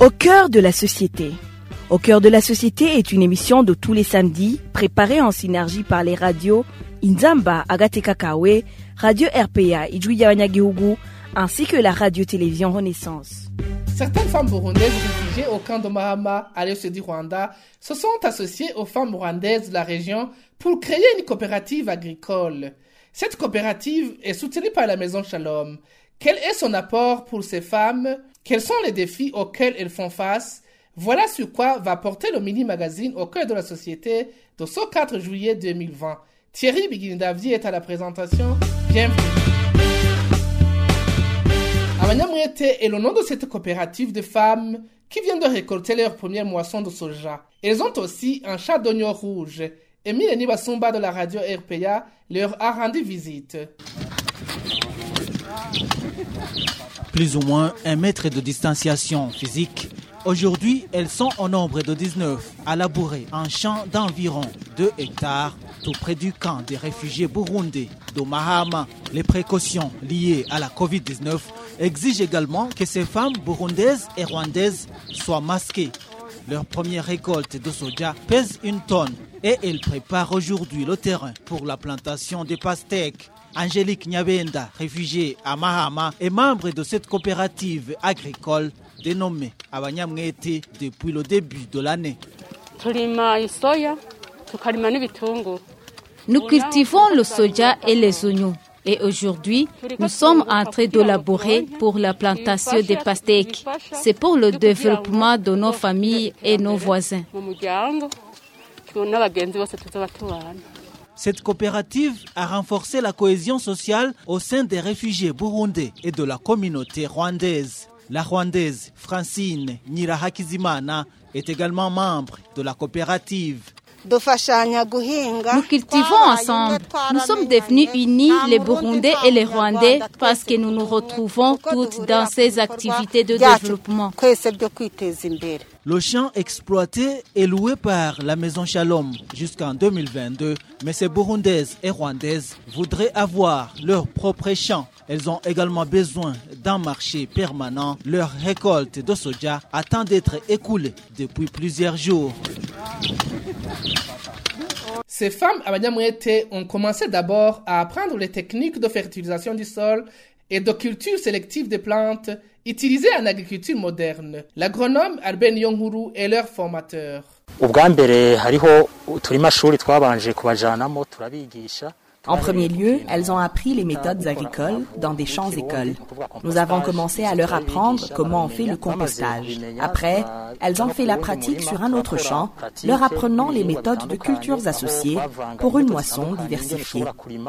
Au cœur de la société. Au cœur de la société est une émission de tous les samedis, préparée en synergie par les radios Inzamba, Agatekakawe, Radio RPA, Ijwi Yabanyagihugu, ainsi que la radio-télévision Renaissance. Certaines femmes burundaises réfugiées au camp de Mahama, à l'est du Rwanda, se sont associées aux femmes rwandaises de la région pour créer une coopérative agricole. Cette coopérative est soutenue par la Maison Shalom. Quel est son apport pour ces femmes? Quels sont les défis auxquels elles font face? Voilà sur quoi va porter le mini-magazine au cœur de la société de ce 4 juillet 2020. Thierry Bigindavdi est à la présentation. Bienvenue. Abanyamwete est le nom de cette coopérative de femmes qui viennent de récolter leur première moisson de soja. Elles ont aussi un chat d'oignon rouge. Emile Nibasumba de la radio RPA leur a rendu visite. Plus ou moins 1 mètre de distanciation physique. Aujourd'hui, elles sont au nombre de 19 à labourer un champ d'environ 2 hectares tout près du camp des réfugiés burundais de Mahama. Les précautions liées à la Covid-19 exigent également que ces femmes burundaises et rwandaises soient masquées. Leur première récolte de soja pèse 1 tonne et elles préparent aujourd'hui le terrain pour la plantation des pastèques. Angélique Nyabenda, réfugiée à Mahama, est membre de cette coopérative agricole dénommée Abanyamwete depuis le début de l'année. Nous cultivons le soja et les oignons. Et aujourd'hui, nous sommes en train de labourer pour la plantation des pastèques. C'est pour le développement de nos familles et nos voisins. Cette coopérative a renforcé la cohésion sociale au sein des réfugiés burundais et de la communauté rwandaise. La rwandaise Francine Nyirahakizimana est également membre de la coopérative. Nous cultivons ensemble. Nous sommes devenus unis, les Burundais et les Rwandais, parce que nous nous retrouvons toutes dans ces activités de développement. Le champ exploité est loué par la Maison Shalom jusqu'en 2022, mais ces Burundaises et Rwandaises voudraient avoir leur propre champ. Elles ont également besoin d'un marché permanent. Leur récolte de soja attend d'être écoulée depuis plusieurs jours. Ces femmes Abanyamwete ont commencé d'abord à apprendre les techniques de fertilisation du sol et de culture sélective des plantes utilisées en agriculture moderne. L'agronome Albert Niyonkuru est leur formateur. En premier lieu, elles ont appris les méthodes agricoles dans des champs-écoles. Nous avons commencé à leur apprendre comment on fait le compostage. Après, elles ont fait la pratique sur un autre champ, leur apprenant les méthodes de cultures associées pour une moisson diversifiée.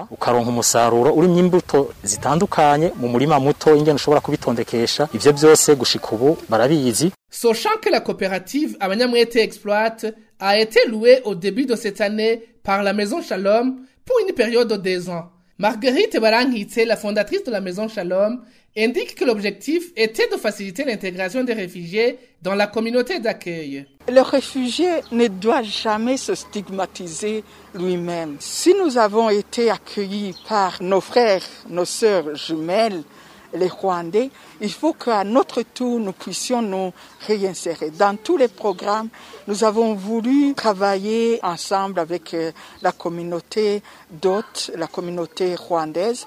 Ce champ que la coopérative Abanyamwete exploite a été loué au début de cette année par la Maison Shalom pour une période de 2 ans. Marguerite Barangitse, la fondatrice de la Maison Shalom, indique que l'objectif était de faciliter l'intégration des réfugiés dans la communauté d'accueil. Le réfugié ne doit jamais se stigmatiser lui-même. Si nous avons été accueillis par nos frères, nos sœurs jumelles, les Rwandais, il faut qu'à notre tour, nous puissions nous réinsérer. Dans tous les programmes, nous avons voulu travailler ensemble avec la communauté d'hôtes, la communauté rwandaise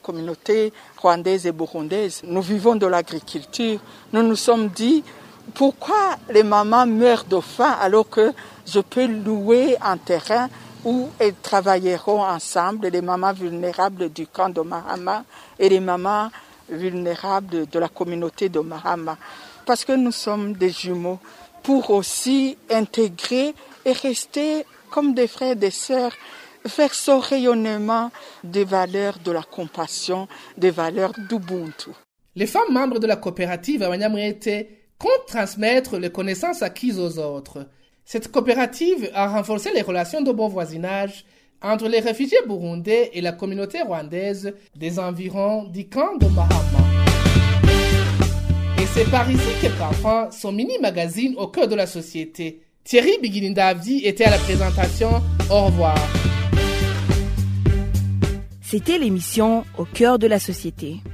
et burundaise. Nous vivons de l'agriculture. Nous nous sommes dit, pourquoi les mamans meurent de faim alors que je peux louer un terrain où elles travailleront ensemble, les mamans vulnérables du camp de Mahama et les mamans vulnérables de la communauté de Mahama, parce que nous sommes des jumeaux, pour aussi intégrer et rester comme des frères et des sœurs, faire ce rayonnement des valeurs de la compassion, des valeurs d'Ubuntu. Les femmes membres de la coopérative Abanyamwete comptent transmettre les connaissances acquises aux autres. Cette coopérative a renforcé les relations de bon voisinage entre les réfugiés burundais et la communauté rwandaise des environs du camp de Mahama. Et c'est par ici que prend fin son mini-magazine au cœur de la société. Thierry Bigindavdi était à la présentation. Au revoir. C'était l'émission Au cœur de la société.